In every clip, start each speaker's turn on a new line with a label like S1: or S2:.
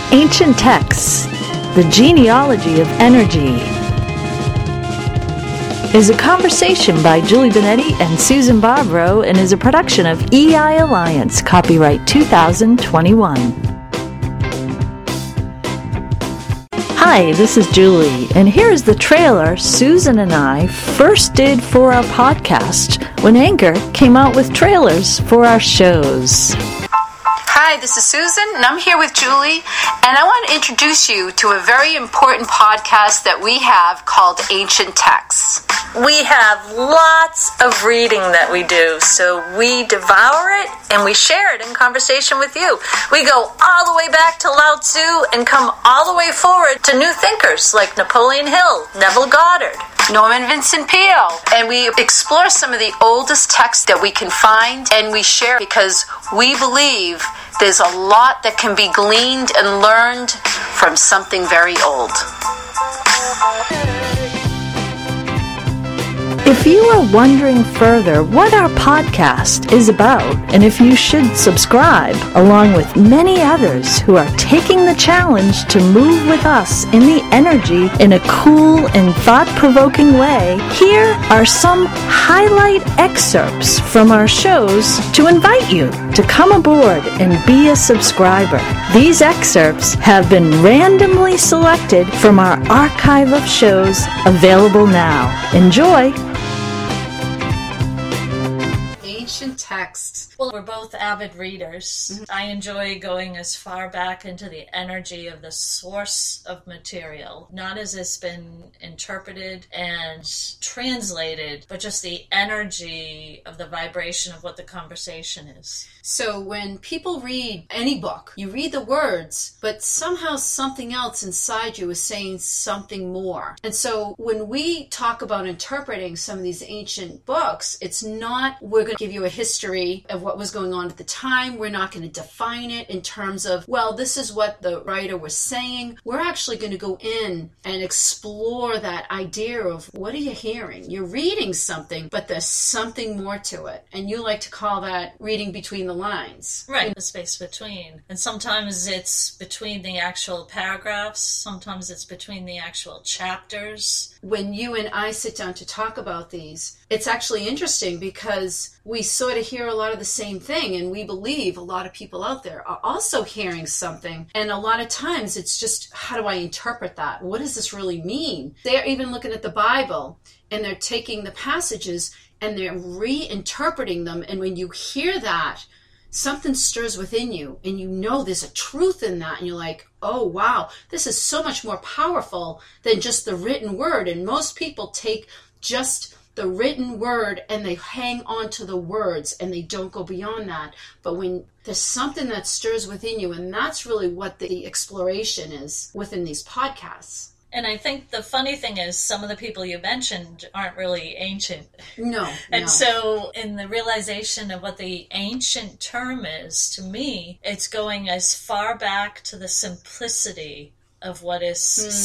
S1: Ancient Texts, the Genealogy of Energy, is a conversation by Julie Benetti and Susan Barbaro and is a production of EI Alliance, copyright 2021. Hi, this is Julie, and here's the trailer Susan and I first did for our podcast when Anchor came out with trailers for our shows.
S2: Hi, this is Susan, and I'm here with Julie, and I want to introduce you to a very important podcast that we have called Ancient Texts. We have lots of reading that we do, so we devour it and we share it in conversation with you. We go all the way back to Lao Tzu and come all the way forward to new thinkers like Napoleon Hill, Neville Goddard, Norman Vincent Peale, and we explore some of the oldest texts that we can find, and we share because we believe there's a lot that can be gleaned and learned from something very old.
S1: If you are wondering further what our podcast is about, and if you should subscribe, along with many others who are taking the challenge to move with us in the energy in a cool and thought-provoking way, here are some highlight excerpts from our shows to invite you to come aboard and be a subscriber. These excerpts have been randomly selected from our archive of shows available now. Enjoy!
S2: Ancient texts.
S3: Well, we're both avid readers. Mm-hmm. I enjoy going as far back into the energy of the source of material, not as it's been interpreted and translated, but just the energy of the vibration of what the conversation is.
S4: So when people read any book, you read the words, but somehow something else inside you is saying something more. And so when we talk about interpreting some of these ancient books, it's not, we're going to give you a history of what was going on at the time. We're not going to define it in terms of, well, this is what the writer was saying. We're actually going to go in and explore that idea of what are you hearing? You're reading something, but there's something more to it. And you like to call that reading between the lines.
S3: Right, the space between. And sometimes it's between the actual paragraphs, sometimes it's between the actual chapters.
S4: When you and I sit down to talk about these, it's actually interesting because we sort of hear a lot of the same thing, and we believe a lot of people out there are also hearing something. And a lot of times it's just, how do I interpret that? What does this really mean? They're even looking at the Bible and they're taking the passages and they're reinterpreting them. And when you hear that, something stirs within you and you know there's a truth in that, and you're like, oh wow, this is so much more powerful than just the written word. And most people take just the written word and they hang on to the words and they don't go beyond that. But when there's something that stirs within you, and that's really what the exploration is within these podcasts.
S3: And I think the funny thing is some of the people you mentioned aren't really ancient.
S4: No.
S3: And so in the realization of what the ancient term is, to me, it's going as far back to the simplicity of what is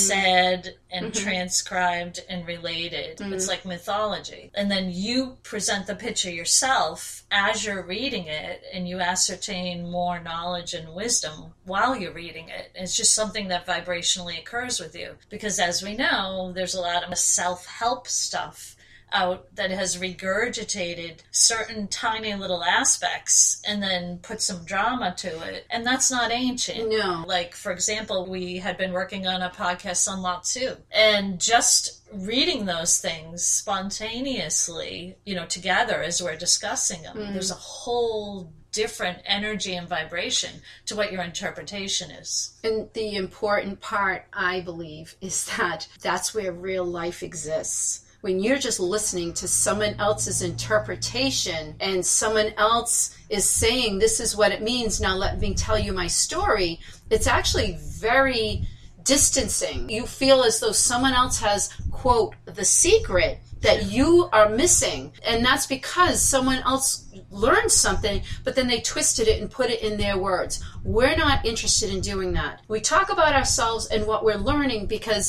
S3: said and transcribed and related. It's like mythology. And then you present the picture yourself as you're reading it, and you ascertain more knowledge and wisdom while you're reading it. It's just something that vibrationally occurs with you. Because as we know, there's a lot of self-help stuff out that has regurgitated certain tiny little aspects and then put some drama to it. And that's not ancient.
S4: No.
S3: Like, for example, we had been working on a podcast on Lao Tzu, and just reading those things spontaneously, together as we're discussing them, there's a whole different energy and vibration to what your interpretation is.
S4: And the important part, I believe, is that that's where real life exists. When you're just listening to someone else's interpretation and someone else is saying, this is what it means, now let me tell you my story, it's actually very distancing. You feel as though someone else has, quote, the secret that you are missing. And that's because someone else learned something, but then they twisted it and put it in their words. We're not interested in doing that. We talk about ourselves and what we're learning because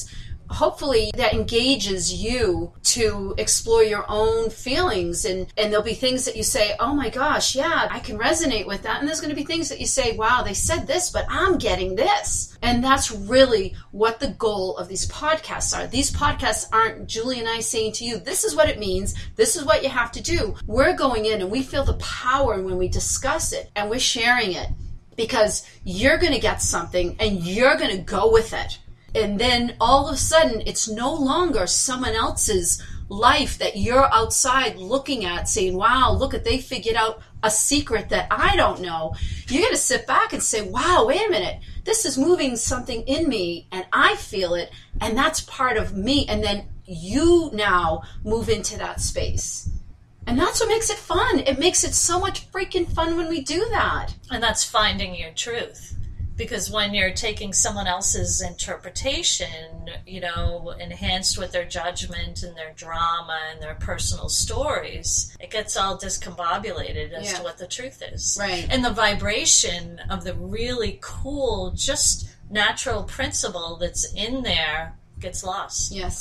S4: hopefully that engages you to explore your own feelings, and there'll be things that you say, oh my gosh, yeah, I can resonate with that. And there's going to be things that you say, wow, they said this, but I'm getting this. And that's really what the goal of these podcasts are. These podcasts aren't Julie and I saying to you, this is what it means, this is what you have to do. We're going in and we feel the power when we discuss it, and we're sharing it, because you're going to get something and you're going to go with it. And then all of a sudden, it's no longer someone else's life that you're outside looking at saying, wow, look at, they figured out a secret that I don't know. You're going to sit back and say, wow, wait a minute. This is moving something in me and I feel it. And that's part of me. And then you now move into that space. And that's what makes it fun. It makes it so much freaking fun when we do that.
S3: And that's finding your truth. Because when you're taking someone else's interpretation, enhanced with their judgment and their drama and their personal stories, it gets all discombobulated as to what the truth is.
S4: Right.
S3: And the vibration of the really cool, just natural principle that's in there gets lost.
S4: Yes.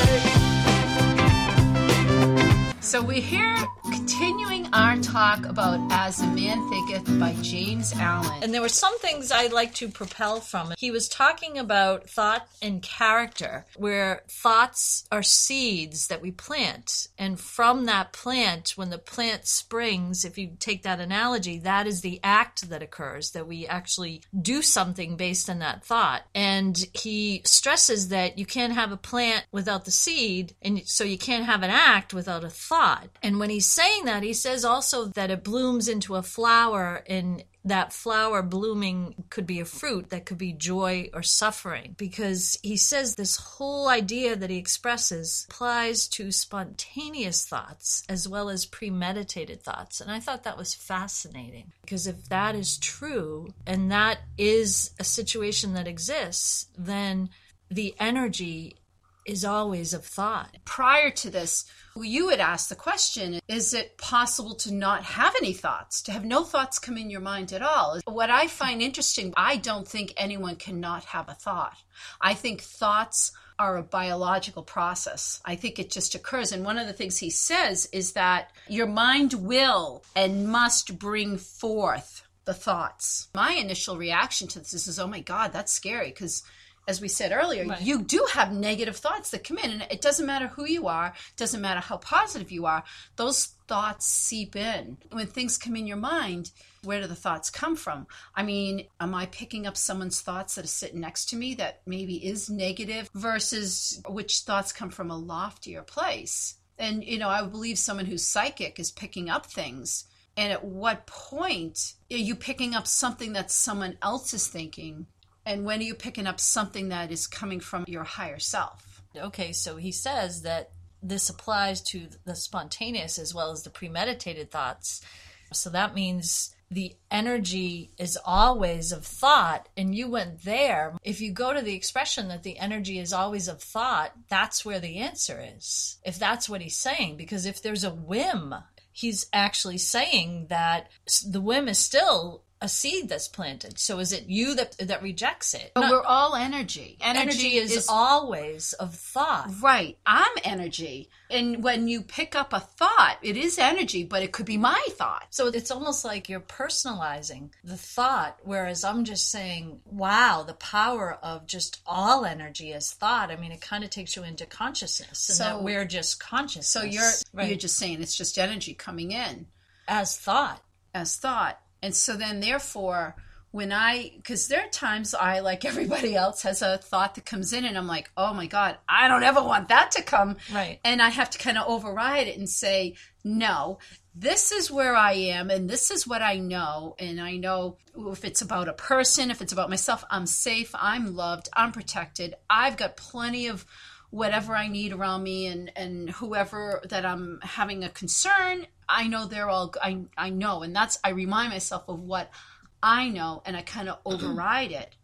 S4: So we're here continuing our talk about As a Man Thinketh by James Allen.
S3: And there were some things I'd like to propel from it. He was talking about thought and character, where thoughts are seeds that we plant. And from that plant, when the plant springs, if you take that analogy, that is the act that occurs, that we actually do something based on that thought. And he stresses that you can't have a plant without the seed, and so you can't have an act without a thought. And when he's saying that, he says also that it blooms into a flower, and that flower blooming could be a fruit, that could be joy or suffering, because he says this whole idea that he expresses applies to spontaneous thoughts as well as premeditated thoughts. And I thought that was fascinating, because if that is true and that is a situation that exists, then the energy is always of thought.
S4: Prior to this, you had asked the question, is it possible to not have any thoughts, to have no thoughts come in your mind at all? What I find interesting, I don't think anyone cannot have a thought. I think thoughts are a biological process. I think it just occurs. And one of the things he says is that your mind will and must bring forth the thoughts. My initial reaction to this is, oh my God, that's scary, because as we said earlier, right, you do have negative thoughts that come in, and it doesn't matter who you are, it doesn't matter how positive you are, those thoughts seep in. When things come in your mind, where do the thoughts come from? I mean, am I picking up someone's thoughts that are sitting next to me that maybe is negative, versus which thoughts come from a loftier place? And, I believe someone who's psychic is picking up things. And at what point are you picking up something that someone else is thinking? And when are you picking up something that is coming from your higher self?
S3: Okay, so he says that this applies to the spontaneous as well as the premeditated thoughts. So that means the energy is always of thought, and you went there. If you go to the expression that the energy is always of thought, that's where the answer is, if that's what he's saying. Because if there's a whim, he's actually saying that the whim is still a seed that's planted. So is it you that rejects it?
S4: But we're all energy.
S3: Energy is always of thought.
S4: Right. I'm energy. And when you pick up a thought, it is energy, but it could be my thought.
S3: So it's almost like you're personalizing the thought, whereas I'm just saying, wow, the power of just all energy as thought. I mean, it kind of takes you into consciousness, and that we're just consciousness.
S4: So you're just saying it's just energy coming in.
S3: As thought.
S4: As thought. And so then, therefore, because there are times I, like everybody else, has a thought that comes in and I'm like, oh my God, I don't ever want that to come.
S3: Right.
S4: And I have to kind of override it and say, no, this is where I am and this is what I know. And I know if it's about a person, if it's about myself, I'm safe, I'm loved, I'm protected. I've got plenty of whatever I need around me, and whoever that I'm having a concern, I know they're all, I know. And I remind myself of what I know, and I kind of override it.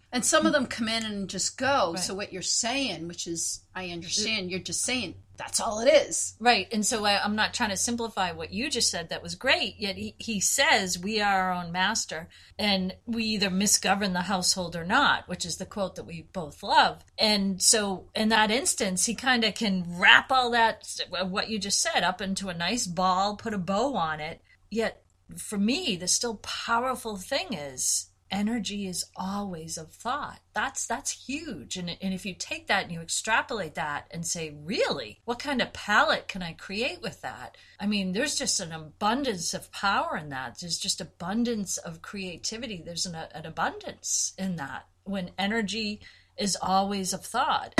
S4: And some of them come in and just go.
S3: Right.
S4: So what you're saying, which is, I understand, you're just saying, that's all it is.
S3: Right. And so I'm not trying to simplify what you just said. That was great. Yet he says we are our own master and we either misgovern the household or not, which is the quote that we both love. And so in that instance, he kind of can wrap all that, what you just said, up into a nice ball, put a bow on it. Yet for me, the still powerful thing is, energy is always of thought. That's huge. And if you take that and you extrapolate that and say, really, what kind of palette can I create with that? I mean, there's just an abundance of power in that. There's just abundance of creativity. There's an abundance in that when energy is always of thought.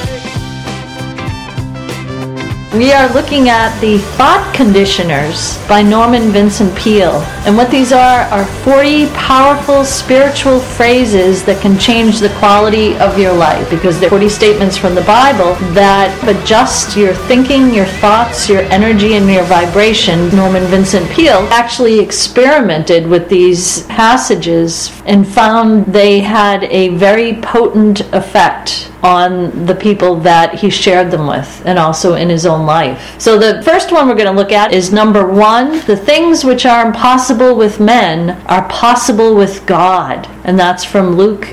S1: We are looking at the Thought Conditioners by Norman Vincent Peale. And what these are 40 powerful spiritual phrases that can change the quality of your life, because they're 40 statements from the Bible that adjust your thinking, your thoughts, your energy, and your vibration. Norman Vincent Peale actually experimented with these passages and found they had a very potent effect on the people that he shared them with, and also in his own life. So the first one we're going to look at is number 1, the things which are impossible with men are possible with God. And that's from Luke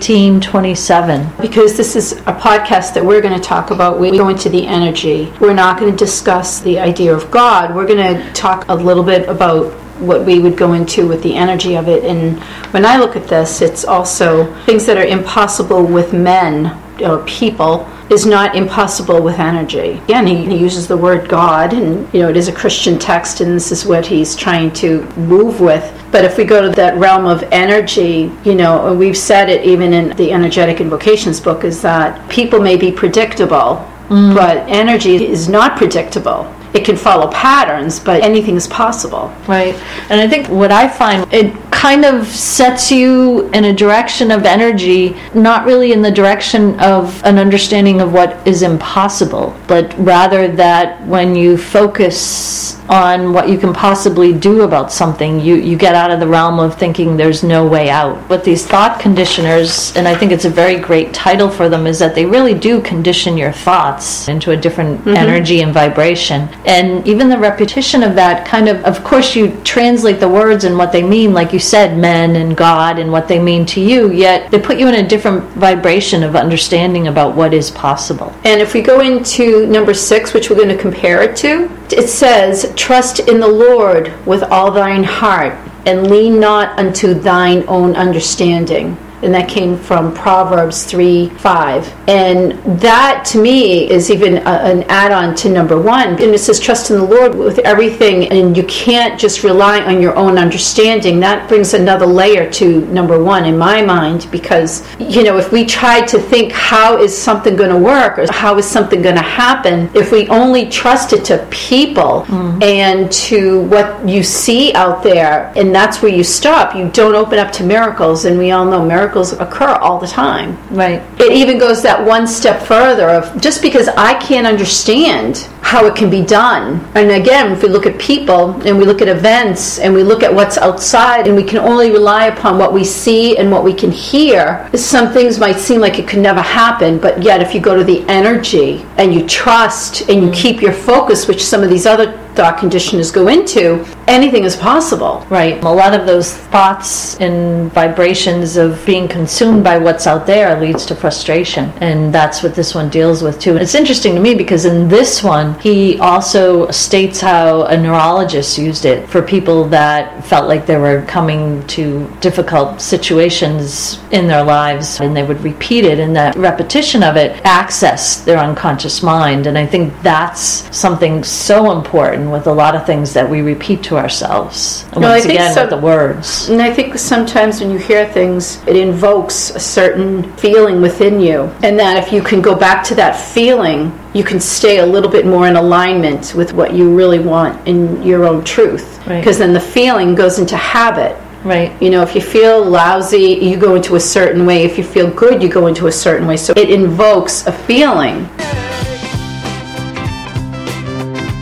S1: 18:27.
S4: Because this is a podcast that we're going to talk about, we go into the energy. We're not going to discuss the idea of God. We're going to talk a little bit about what we would go into with the energy of it. And when I look at this, it's also things that are impossible with men or people is not impossible with energy. Again, he uses the word God, and it is a Christian text, and this is what he's trying to move with. But if we go to that realm of energy, we've said it even in the Energetic Invocations book, is that people may be predictable, but energy is not predictable. It can follow patterns, but anything is possible.
S1: Right. And I think what I find, it kind of sets you in a direction of energy, not really in the direction of an understanding of what is impossible, but rather that when you focus on what you can possibly do about something, you get out of the realm of thinking there's no way out. But these thought conditioners, and I think it's a very great title for them, is that they really do condition your thoughts into a different energy and vibration. And even the repetition of that kind of course you translate the words and what they mean, like you said, men and God and what they mean to you, yet they put you in a different vibration of understanding about what is possible.
S4: And if we go into number 6, which we're going to compare it to, it says, trust in the Lord with all thine heart, and lean not unto thine own understanding. And that came from Proverbs 3:5. And that, to me, is even an add-on to number 1. And it says, trust in the Lord with everything, and you can't just rely on your own understanding. That brings another layer to number 1 in my mind, because, if we try to think how is something going to work, or how is something going to happen, if we only trust it to people and to what you see out there, and that's where you stop, you don't open up to miracles. And we all know miracles occur all the time.
S1: Right.
S4: It even goes that one step further of just because I can't understand how it can be done. And again, if we look at people and we look at events and we look at what's outside and we can only rely upon what we see and what we can hear, some things might seem like it could never happen, but yet if you go to the energy and you trust and you keep your focus, which some of these other thought conditioners go into, anything is possible.
S1: Right. A lot of those thoughts and vibrations of being consumed by what's out there leads to frustration. And that's what this one deals with too. And it's interesting to me because in this one, he also states how a neurologist used it for people that felt like they were coming to difficult situations in their lives, and they would repeat it, and that repetition of it accessed their unconscious mind. And I think that's something so important with a lot of things that we repeat to ourselves. And once again, with the words.
S4: And I think sometimes when you hear things, it invokes a certain feeling within you. And that if you can go back to that feeling, you can stay a little bit more in alignment with what you really want in your own truth. Because then the feeling goes into habit.
S1: Right.
S4: If you feel lousy, you go into a certain way. If you feel good, you go into a certain way. So it invokes a feeling.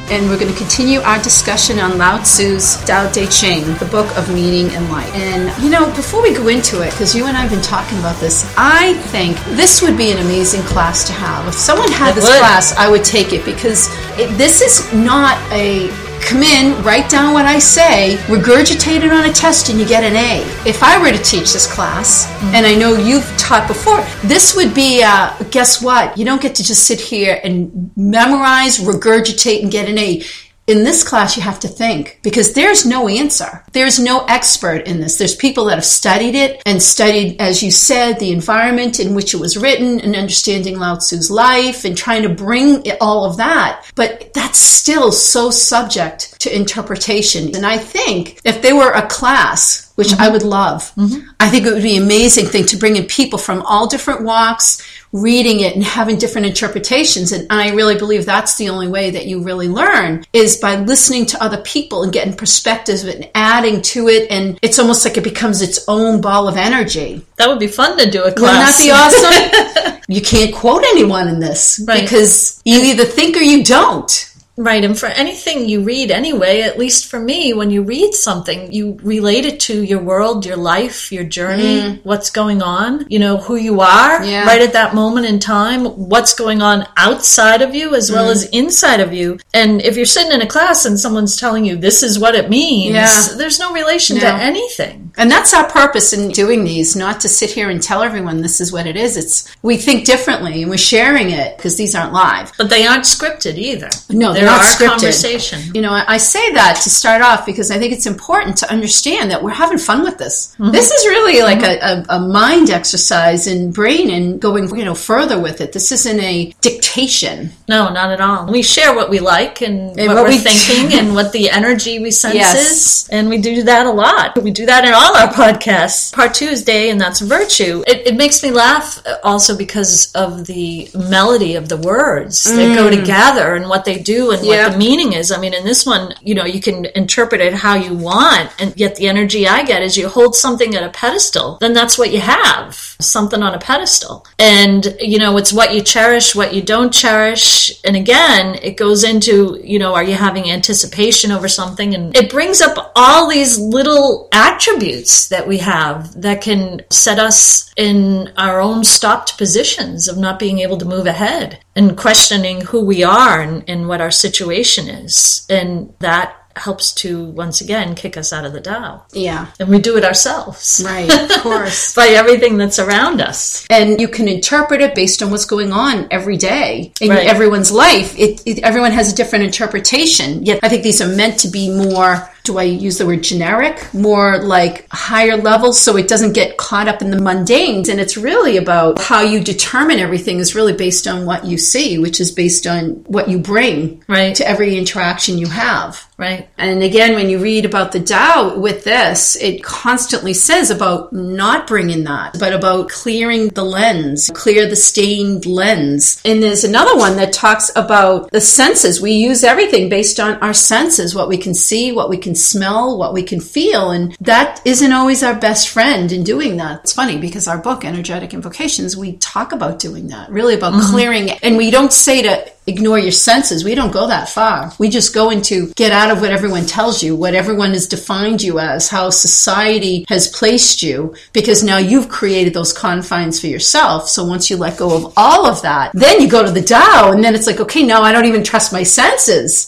S4: and we're going to continue our discussion on Lao Tzu's Tao Te Ching, the book of meaning and light. And, before we go into it, because you and I have been talking about this, I think this would be an amazing class to have. If someone had this class, I would take it, because this is not a come in, write down what I say, regurgitate it on a test, and you get an A. If I were to teach this class, and I know you've taught before, this would be, guess what? You don't get to just sit here and memorize, regurgitate, and get an A. In this class, you have to think, because there's no answer. There's no expert in this. There's people that have studied it and studied, as you said, the environment in which it was written and understanding Lao Tzu's life and trying to bring all of that. But that's still so subject to interpretation. And I think if there were a class, which I would love, I think it would be an amazing thing to bring in people from all different walks, reading it and having different interpretations. And I really believe that's the only way that you really learn, is by listening to other people and getting perspectives and adding to it. And it's almost like it becomes its own ball of energy.
S3: That would be fun to do a class.
S4: Wouldn't that be awesome? You can't quote anyone in this, because you either think or you don't.
S3: Right, and for anything you read anyway, at least for me, when you read something, you relate it to your world, your life, your journey, what's going on, who you are right at that moment in time, what's going on outside of you as well as inside of you. And if you're sitting in a class and someone's telling you this is what it means, there's no relation to anything.
S4: And that's our purpose in doing these, not to sit here and tell everyone this is what it is. It's we think differently and we're sharing it, because these aren't live.
S3: But they aren't scripted either.
S4: No,
S3: they're not scripted. Conversation.
S4: I say that to start off because I think it's important to understand that we're having fun with this. This is really like a mind exercise and brain, and going further with it. This isn't a dictation.
S3: No, not at all. We share what we like and what we're thinking and what the energy we sense is. And we do that a lot. We do that in all our podcasts. Part 2 is Day, and that's virtue. It makes me laugh also because of the melody of the words that go together and what they do and what the meaning is. I mean, in this one, you can interpret it how you want, and yet the energy I get is you hold something at a pedestal, then that's what you have, something on a pedestal. And, it's what you cherish, what you don't cherish. And again, it goes into, are you having anticipation over something? And it brings up all these little attributes that we have that can set us in our own stopped positions of not being able to move ahead and questioning who we are and what our situation is. And that helps to, once again, kick us out of the Tao.
S4: Yeah.
S3: And we do it ourselves.
S4: Right, of course.
S3: By everything that's around us.
S4: And you can interpret it based on what's going on every day in everyone's life. Everyone has a different interpretation. Yet I think these are meant to be more, do I use the word generic? More like higher levels, so it doesn't get caught up in the mundanes. And it's really about how you determine everything is really based on what you see, which is based on what you bring to every interaction you have.
S3: Right.
S4: And again, when you read about the Tao with this, it constantly says about not bringing that, but about clearing the lens, clear the stained lens. And there's another one that talks about the senses. We use everything based on our senses, what we can see, what we can smell, what we can feel. And that isn't always our best friend in doing that. It's funny because our book, Energetic Invocations, we talk about doing that, really about clearing it. And we don't say to ignore your senses. We don't go that far. We just go into get out of what everyone tells you, what everyone has defined you as, how society has placed you, because now you've created those confines for yourself. So once you let go of all of that, then you go to the Tao, and then it's like, okay, now I don't even trust my senses.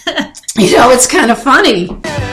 S4: It's kind of funny.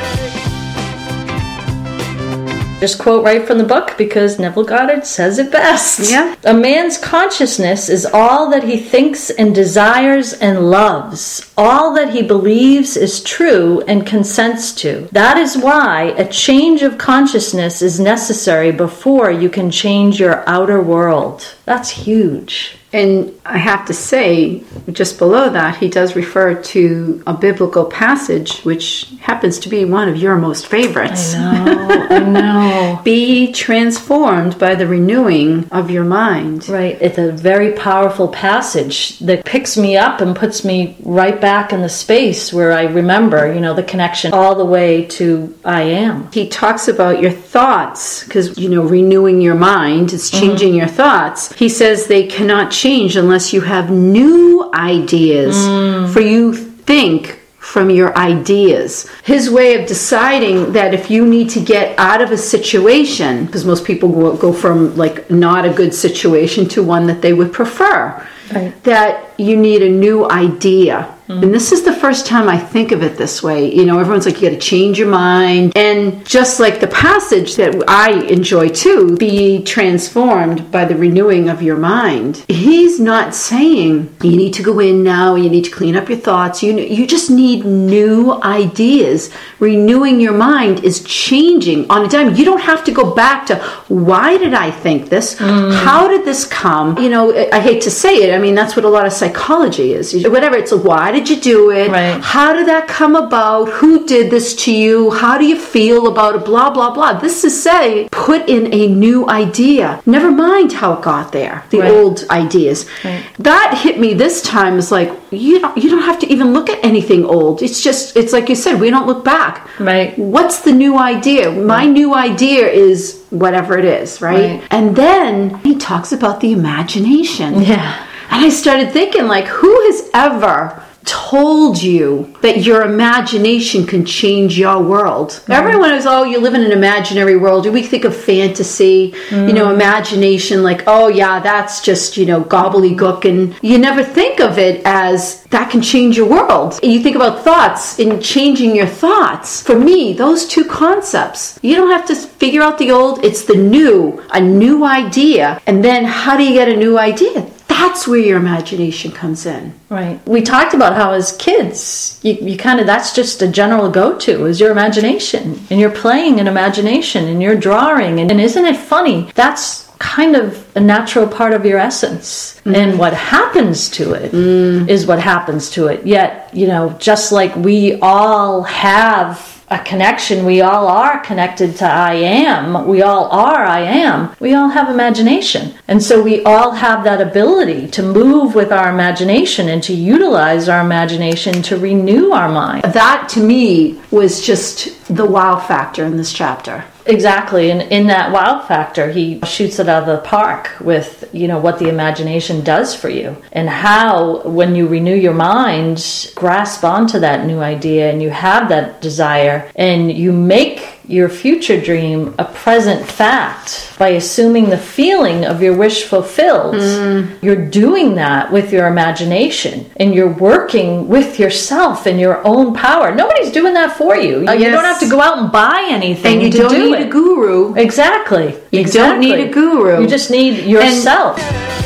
S3: Just quote right from the book because Neville Goddard says it best.
S4: Yeah.
S3: A man's consciousness is all that he thinks and desires and loves. All that he believes is true and consents to. That is why a change of consciousness is necessary before you can change your outer world. That's huge.
S4: And I have to say, just below that, he does refer to a biblical passage, which happens to be one of your most favorites.
S3: I know.
S4: Be transformed by the renewing of your mind.
S3: Right. It's a very powerful passage that picks me up and puts me right back in the space where I remember, the connection all the way to I am.
S4: He talks about your thoughts, because, renewing your mind is changing your thoughts. He says they cannot change unless you have new ideas. For you think from your ideas. His way of deciding that if you need to get out of a situation, because most people go from like not a good situation to one that they would prefer, right, that you need a new idea. And this is the first time I think of it this way. You know, everyone's like, you got to change your mind. And just like the passage that I enjoy too, be transformed by the renewing of your mind. He's not saying you need to go in now, you need to clean up your thoughts. You just need new ideas. Renewing your mind is changing on a dime. You don't have to go back to, why did I think this? How did this come? You know, I hate to say it. I mean, that's what a lot of psychology is. Whatever, it's like, why did you do it? Right. How did that come about? Who did this to you? How do you feel about it? Blah, blah, blah. This is say, put in a new idea. Never mind how it got there. The old ideas. Right. That hit me this time. Is like, you don't have to even look at anything old. It's like you said, we don't look back. Right. What's the new idea? My new idea is whatever it is, right? And then he talks about the imagination. Yeah. And I started thinking, like, who has ever told you that your imagination can change your world? Everyone is, you live in an imaginary world. We think of fantasy, you know, imagination, like, oh yeah, that's just, you know, gobbledygook. And you never think of it as that can change your world. You think about thoughts and changing your thoughts. For me, those two concepts, you don't have to figure out the old, it's the new, a new idea. And then how do you get a new idea? That's where your imagination comes in. Right. We talked about how as kids, you kind of, that's just a general go-to, is your imagination. And you're playing an imagination and you're drawing. And isn't it funny? That's kind of a natural part of your essence. And what happens to it is what happens to it. Yet, you know, just like we all have a connection, we all are connected to I am, we all are I am, we all have imagination. And so we all have that ability to move with our imagination and to utilize our imagination to renew our mind. That to me was just the wow factor in this chapter. Exactly, and in that wow factor, he shoots it out of the park with, you know, what the imagination does for you and how, when you renew your mind, grasp onto that new idea and you have that desire and you make your future dream a present fact by assuming the feeling of your wish fulfilled. You're doing that with your imagination and you're working with yourself and your own power. Nobody's doing that for you. You don't have to go out and buy anything. And you don't need a guru. Exactly. You don't need a guru. You just need yourself.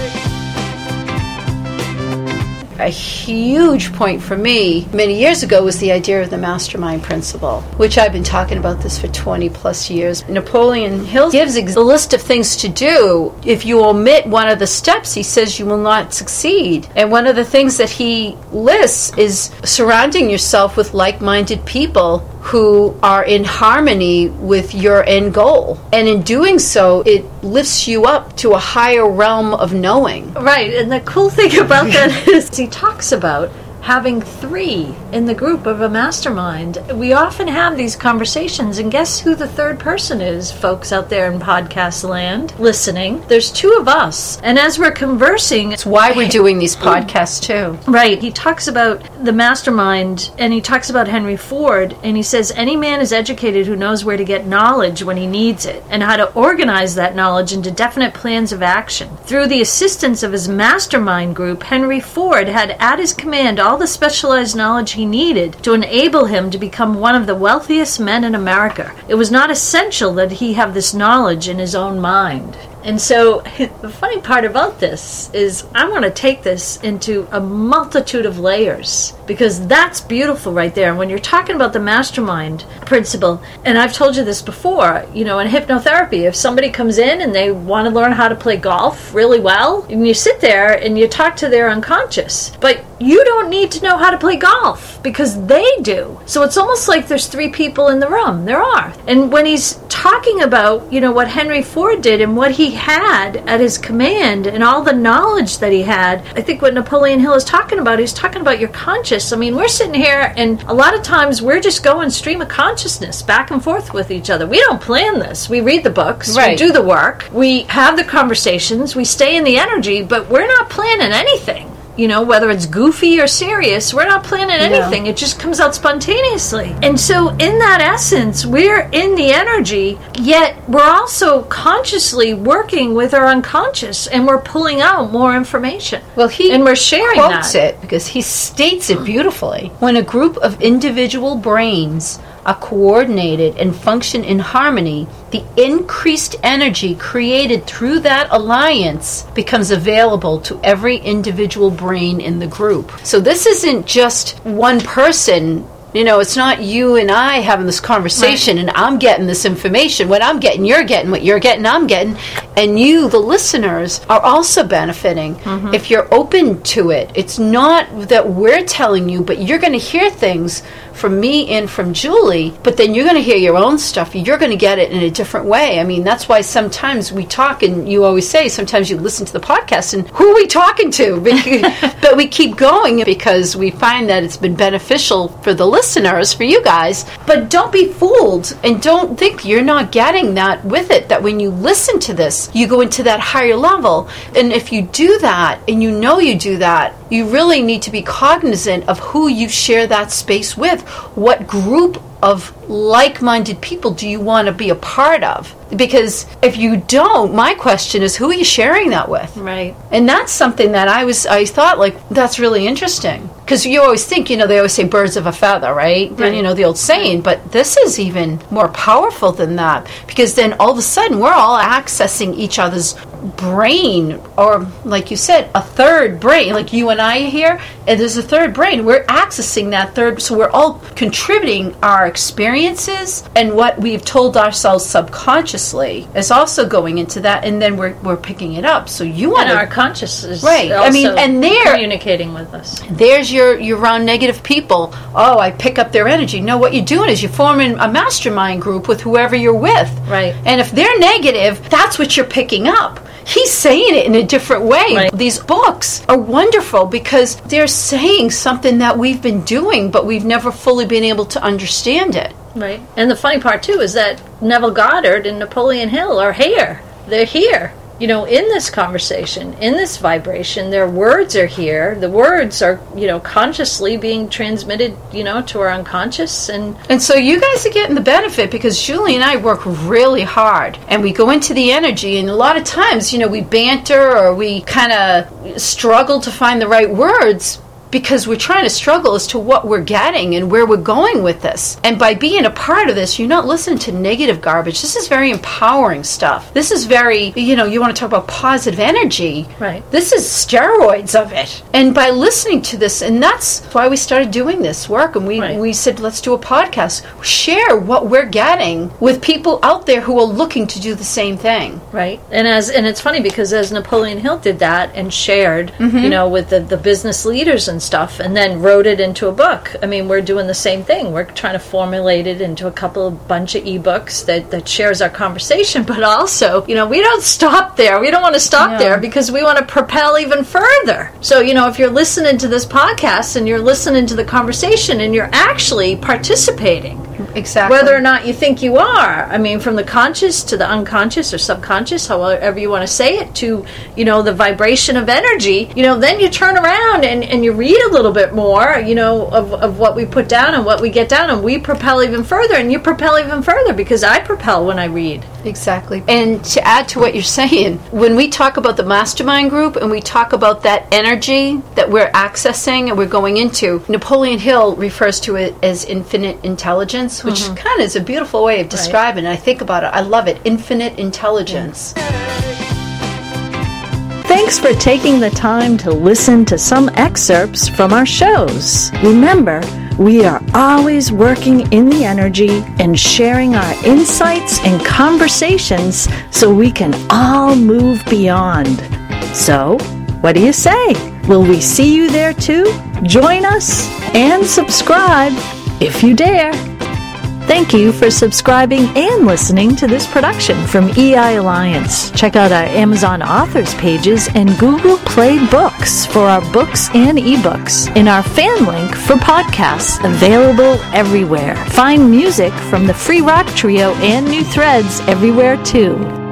S4: A huge point for me many years ago was the idea of the mastermind principle, which I've been talking about this for 20 plus years. Napoleon Hill gives a list of things to do. If you omit one of the steps, he says you will not succeed. And one of the things that he lists is surrounding yourself with like-minded people who are in harmony with your end goal. And in doing so, it lifts you up to a higher realm of knowing. Right, and the cool thing about that is he talks about having 3 in the group of a mastermind. We often have these conversations, and guess who the third person is, folks out there in podcast land listening? There's 2 of us. And as we're conversing, it's why we're doing these podcasts too. Right. He talks about the mastermind, and he talks about Henry Ford, and he says, any man is educated who knows where to get knowledge when he needs it, and how to organize that knowledge into definite plans of action. Through the assistance of his mastermind group, Henry Ford had at his command all the specialized knowledge he needed to enable him to become one of the wealthiest men in America. It was not essential that he have this knowledge in his own mind. And so the funny part about this is I want to take this into a multitude of layers, because that's beautiful right there. And when you're talking about the mastermind principle, and I've told you this before, you know, in hypnotherapy, if somebody comes in and they want to learn how to play golf really well, and you sit there and you talk to their unconscious, but you don't need to know how to play golf because they do. So it's almost like there's 3 people in the room. There are. And when he's talking about, you know, what Henry Ford did and what he had at his command and all the knowledge that he had, I think what Napoleon Hill is talking about, he's talking about your conscious. I mean, we're sitting here and a lot of times we're just going stream of consciousness back and forth with each other. We don't plan this. We read the books, we do the work, we have the conversations, we stay in the energy, but we're not planning anything.
S1: whether it's goofy or serious, we're not planning anything. It just comes out spontaneously. And so in that essence, we're in the energy, yet we're also consciously working with our unconscious, and we're pulling out more information.
S4: Well,
S1: and we're sharing
S4: quotes it because he states it beautifully. When a group of individual brains are coordinated and function in harmony, the increased energy created through that alliance becomes available to every individual brain in the group. So this isn't just one person. It's not you and I having this conversation and I'm getting this information. What I'm getting, you're getting. What you're getting, I'm getting. And you, the listeners, are also benefiting if you're open to it. It's not that we're telling you, but you're going to hear things from me and from Julie, but then you're going to hear your own stuff. You're going to get it in a different way. I mean, that's why sometimes we talk, and you always say, sometimes you listen to the podcast, and who are we talking to? But we keep going because we find that it's been beneficial for the listeners, for you guys. But don't be fooled, and don't think you're not getting that with it, that when you listen to this, you go into that higher level. And if you do that, and you do that, you really need to be cognizant of who you share that space with. What group of like-minded people do you want to be a part of? Because if you don't, my question is, who are you sharing that with?
S1: Right.
S4: And that's something that I thought, like, that's really interesting. Because you always think, they always say birds of a feather, right? And, the old saying. But this is even more powerful than that. Because then all of a sudden, we're all accessing each other's brain, or like you said, a third brain. Like you and I here, and there's a third brain. We're accessing that third. So we're all contributing our experiences, and what we've told ourselves subconsciously is also going into that, and then we're picking it up. So you want
S1: our conscious is
S4: right.
S1: Also
S4: and they're
S1: communicating with us.
S4: There's you're around negative people. Oh, I pick up their energy. No, what you're doing is you're forming a mastermind group with whoever you're with.
S1: Right.
S4: And if they're negative, that's what you're picking up. He's saying it in a different way.
S1: Right.
S4: These books are wonderful because they're saying something that we've been doing, but we've never fully been able to understand it.
S1: Right. And the funny part, too, is that Neville Goddard and Napoleon Hill are here. They're here. In this conversation, in this vibration, their words are here. The words are, consciously being transmitted, to our unconscious.
S4: And so you guys are getting the benefit because Julie and I work really hard. And we go into the energy. And a lot of times, we banter or we kind of struggle to find the right words, because we're trying to struggle as to what we're getting and where we're going with this. And by being a part of this, you're not listening to negative garbage. This is very empowering stuff. This is very, you want to talk about positive energy.
S1: Right.
S4: This is steroids of it. And by listening to this, and that's why we started doing this work, and we said, let's do a podcast. Share what we're getting with people out there who are looking to do the same thing.
S1: Right. And it's funny because as Napoleon Hill did that and shared, with the business leaders and stuff, and then wrote it into a book. I mean, we're doing the same thing. We're trying to formulate it into a bunch of ebooks that shares our conversation, but also, we don't stop there. We don't want to stop there because we want to propel even further. So, if you're listening to this podcast and you're listening to the conversation and you're actually participating,
S4: exactly,
S1: whether or not you think you are, I mean, from the conscious to the unconscious or subconscious, however you want to say it, to, the vibration of energy, then you turn around and you read a little bit more, of what we put down and what we get down, and we propel even further, and you propel even further because I propel when I read.
S4: Exactly. And to add to what you're saying, when we talk about the mastermind group and we talk about that energy that we're accessing and we're going into, Napoleon Hill refers to it as infinite intelligence, which kind of is a beautiful way of describing it. I think about it. I love it. Infinite intelligence.
S1: Thanks for taking the time to listen to some excerpts from our shows. Remember, we are always working in the energy and sharing our insights and conversations so we can all move beyond. So, what do you say? Will we see you there too? Join us and subscribe if you dare. Thank you for subscribing and listening to this production from EI Alliance. Check out our Amazon authors pages and Google Play Books for our books and ebooks, and our fan link for podcasts available everywhere. Find music from the Free Rock Trio and New Threads everywhere too.